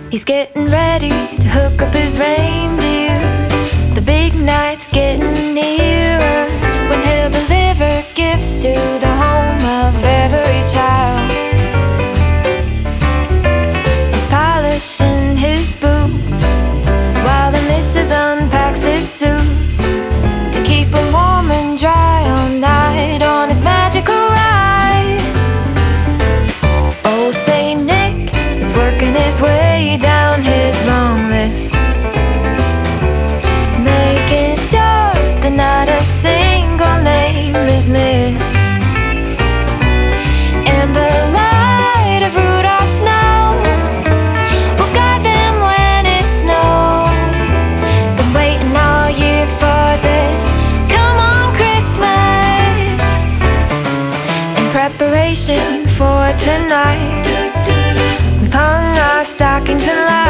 He's getting ready to hook up his reindeer. The big night's getting nearer, when he'll deliver gifts to the home of every child. He's polishing his boots while the missus unpacks his suit to keep him warm and dry all night on his magical ride. Old Saint Nick is working his way down his long list, making sure that not a single name is missed. And the light of Rudolph's nose will guide them when it snows. Been waiting all year for this, come on Christmas. In preparation for tonight, we've hung our stockings and lights.